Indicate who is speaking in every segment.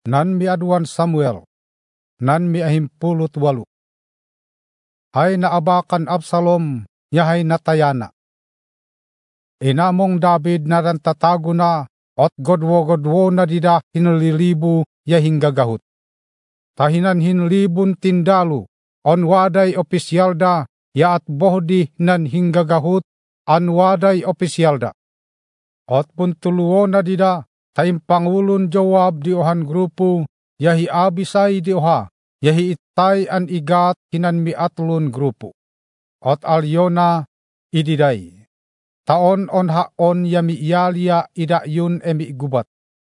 Speaker 1: Nan miaduan Samuel, nan miahimpulot walo. Hay naabakan Absalom, yahay natayana. Inamong David naran tatago na, ot godwo na dida hinlilibu yahing gagahut. Tahinan hinlibun tindalu, on waday opisyal da, ya at bohdi nan hinggagahut, an waday opisyal da. Ot puntuluo na dida, taim Pangulon Joab di ohan grupo, yahi Abisai di oha, yahi itay an igat hinan miatlon grupo. Ot alyona ididay. Taon on haon yami iyalia ida yun emi gubat.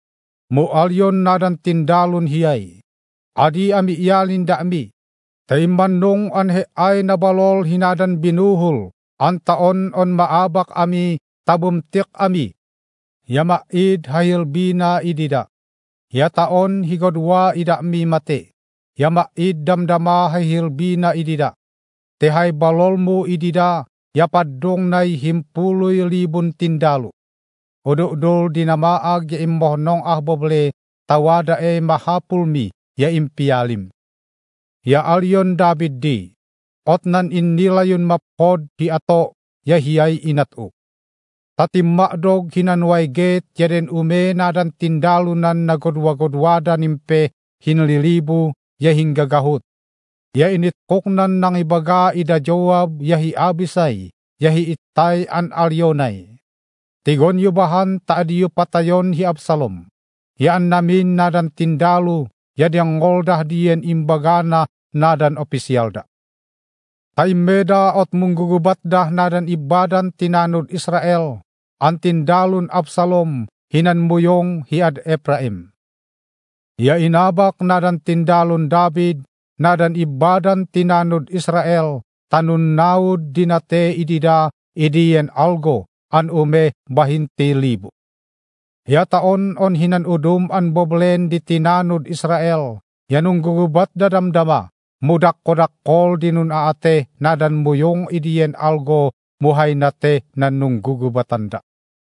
Speaker 1: Mo alyon nadan tindalon hiyay. Adi ami iyalin da mi. Taim manong anhe ay nabalol hinadan binuhul. An taon on maabak ami tabumtik ami. Yama id hayilbina idida. Ya taon higodwa ida mi mate. Yama id damdama hayilbina idida. Tehay balolmu idida. Ya padong nay himpuloy libon tindalu. Udol dinamaag ya immohnong ahboble tawada e mahapulmi ya impialim. Ya alyon David di. Otnan innilayon maphod hi ato ya hiyay inatu. Tatimmakdog hinanway get yaden ume nadan tindalunan nagodwa-godwada nimpe hinlilibu ya hinggagahut. Ya initkoknan ng ibaga ida Joab yahi Abisai, yahi itay an alyonay. Tigon yubahan taadiyo patayon hi Absalom. Yaan namin nadan tindalu, yadyang ngoldah diyen imbagana nadan opisyal da. Taimeda ot munggugubat dah nadan ibadan tinanud Israel, an tindalun Absalom hinan muyong hiad Ephraim. Ya inabak nadan tindalun David, nadan ibadan tinanud Israel, tanun naud dinate idida idiyen algo, an ume bahinti libo. Ya taon on hinan udum an boblen di tinanud Israel, yanung gugubat dadamdama, mudak kodak kol dinun aate nadan muyong idiyen algo muhay nate nanung gugubatanda.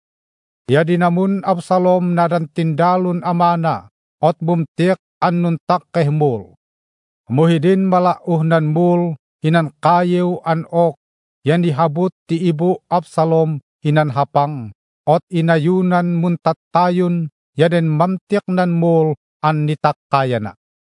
Speaker 1: Ya dinamun Absalom nadan tindalun amana, ot bumtik an nuntak kehmul. Muhidin malauhnan mul, hinan kayew an ok, yan dihabot ti ibu Absalom hinan hapang, ot inayunan muntattayon, yaden mamtik nan mul an nitakkayana.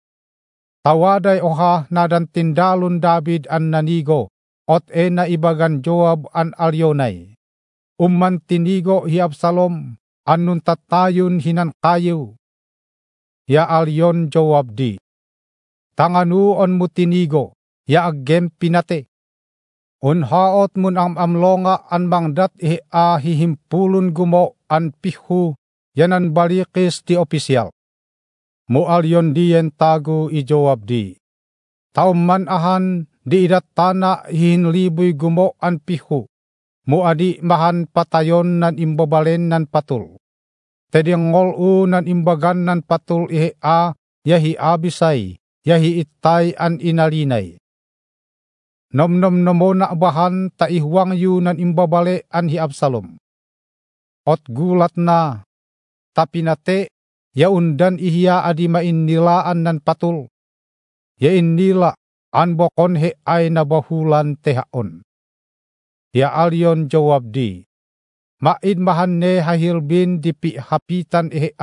Speaker 1: Tawaday oha nadan tindalon David an nanigo, ot na ibagan Joab an alyonay. Umman tinigo hi Absalom, an nuntattayon hinan kayew. Ya alyon Joab di. Tanganu on mutinigo, ya aggem pinate. Unhaot mun amlonga an mangdat hihimpulun gumo an pihu, yanan balikis di opisyal. Mualyon diyen tago i Joab di. Taumman ahan di idat tana hihinliboy gumo an pihu. Muadi mahan patayon nan imbabalen nan patul. Teding ngolu nan imbagan nan patul yahi Abisai. Yahi itay an inalinay. Nom na bahan taihwang yunan imbabale an hi Absalom. Ot gulat na, tapinate, ya undan ihya adi mainnilaan nan patul. Ya innila, an bokon he ay nabahulan tehaon. Ya alyon Joab di, maid mahan ne hahilbin di hapitan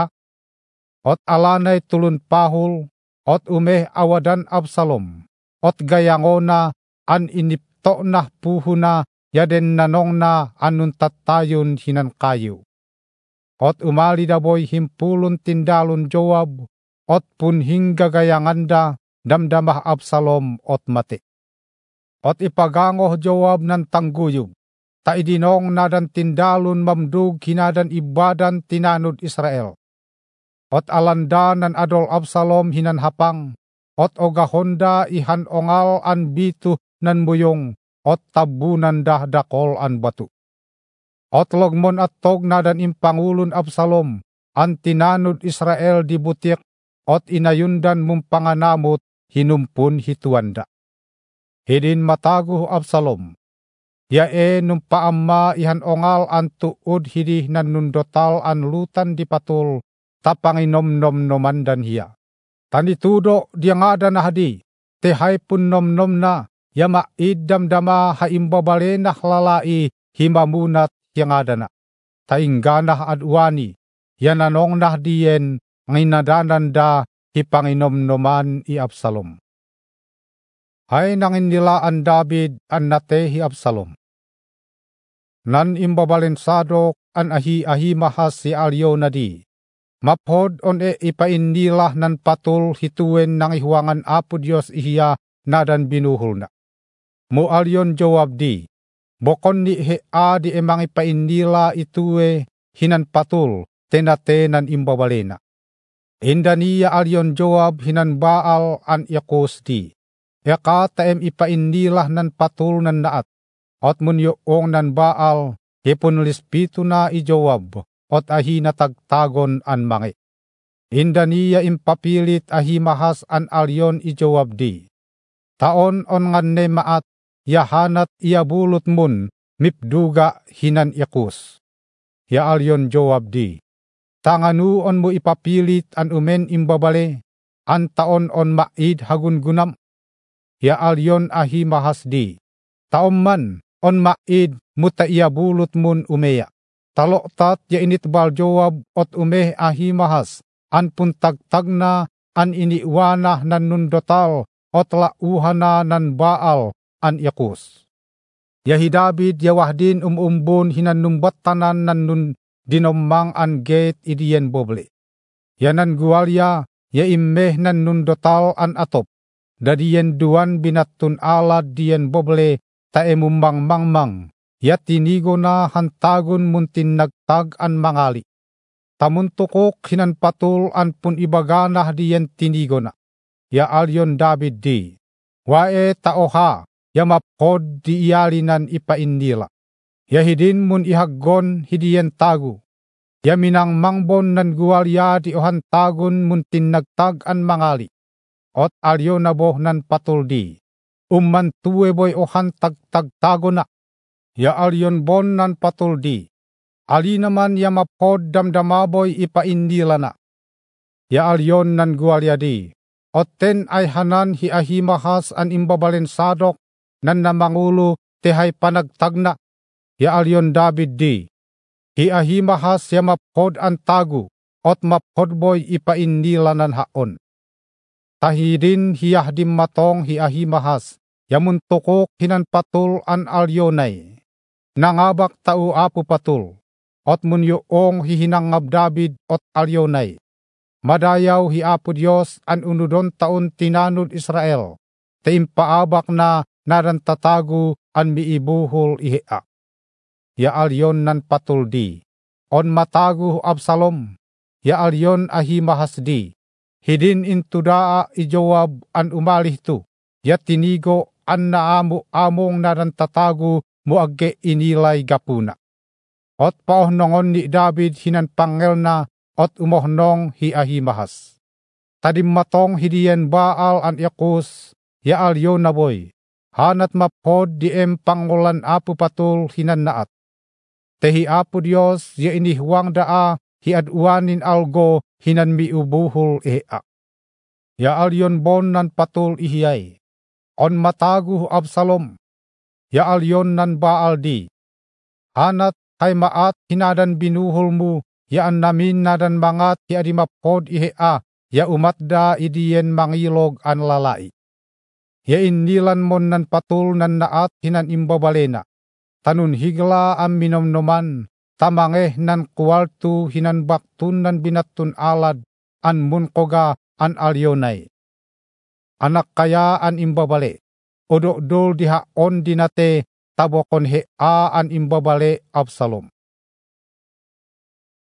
Speaker 1: ot alanay tulun pahul, ot umeh awadan Absalom, ot gayangona an inipto na puhuna yaden nanong na anun tattayon hinan kayo. Ot umali daboy himpulun tindalun Joab, ot punhing gagayanganda damdamah Absalom ot mate. Ot ipagangoh Joab nan tangguyog, taidinong nadan tindalun mamdug hinadan ibadan tinanud Israel. Ot alanda nan adol Absalom hinan hapang, ot ogahonda ihan ongal an bitu nan buyong, ot tabunan dah dakol an batu. Ot logmon at tog nadan impangulun Absalom, an tinanud Israel di butik, ot inayundan mumpanganamot hinumpun hituanda. Hidin mataguh Absalom, yae numpaamma ihan ongal an tuud hidih nan nundotal an lutan di patul, tapanginom-nom-noman dan hiya. Tanitudo diangada na hadi, tehay pun nom na, ya maid damdama ha imbabale na lalai himamunat yangada na. Tainggana adwani, yananong na diyen nginadanan da hipanginomnoman i Absalom. Hay nangin nila ang David an nate hi Absalom. Nan imbabalen Sadok an ahimahas si Alionadi. Maphod on ipaindilah nan patul hituen nang ihuangan Apo Dios ihiya nadan binuhul na. Mu Alion Joab di, bokon ni hea di emang ipaindila itue hinan patul tenate nan imbabalena. Indaniya Alion Joab hinan Baal an Yakos di. Eka taem ipaindilah nan patul nan naat. Ot munyoong nan Baal, ipun lispitu na i Joab, ot ahina tagtagon an mange. Indaniya impapilit ahimahas an Alion i Joab di. Taon on nganne maat, yahanat iya bulut mun, mipduga hinan Yakos. Ya Alion Joab di. Tanganuon mo ipapilit an umen imbabale, an taon on maid hagungunam. Ya Alion ahimahas di. Taom man on maid muta iya bulut mun umeya. Taloktat ya initbal Joab ot umeh ahimahas. An puntagtag na an iniwanah nan nundotal ot lauhana nan Baal an Yakos. Yahi David yawahdin umumbun hinan numbatanan nan nun dinomang an gate idiyen boble. Yanan guwalya ya immeh nan nundotal an atop. Dadiyen duan binatun alad diyen boble taemumbang mangmang. Ya tinigo na hantagun muntin nagtag an mangali. Tamuntukok hinan patul an pun ibaganah diyen tinigo na. Ya Alion David di. Wae taoha ya maphod di iyalinan ipaindila. Ya hidin mun ihaggon hidiyen tagu. Ya minang mangbon nan guwalya di ohan tagun muntin nagtag an mangali. Ot Alion naboh nan patul di. Umman tuwe boy ohan tagtago na. Ya Alion bon nan patul di. Ali naman ya maphod damdamaboy ipaindila na. Ya Alion nan guwalya di. Oten ay hanan hi ahimahas an imbabalen Sadok nan namangulo tehay panagtagna. Ya Alion David di. Hi ahimahas ya maphod an tagu. Ot maphod boy ipaindila nan haon. Tahidin hiyahdim matong hi ahimahas. Yamuntukok hinan patul an Alionay. Nangabak tau Apo patul. Ot munyoong hihinangab David ot Alionay. Madayaw hi Apo Dios an unudon taon tinanud Israel. Teimpaabak na naran tatagu an miibuhol ihea. Ya Alion nan patul di. On matagu Absalom. Ya Alion ahimahas di. Hidin intudaa i Joab an umalih tu. Ya tinigo an naamu among naran tatagu muagge inilay gapuna. Ot paohnongon ni David hinan pangel na ot umohnong hi ahimahas. Tadim matong hidiyen Baal an Yakos ya Alion naboy. Hanat maphod di pangulan Apo patul hinan naat. Tehi Apo Dios ya inihuang daa hi aduanin algo hinan miubuhol ea. Ya Alion bon nan patul ihiyay. On matagu Absalom. Ya Alion nan Baal di. Hanat hay maat hinadan binuhol mu. Ya an namin nadan mangat hi adimapod ihea. Ya umatda idiyen mangilog an lalai. Ya inilan mon nan patul nan naat hinan imbabalena. Tanun higla am minomnoman. Tamangeh nan kuwaltu hinan baktun nan binatun alad. An munkoga an Alionay. Anak kaya an imbabale. Odok dol diha on dinate tabokon hea an imbabale Absalom.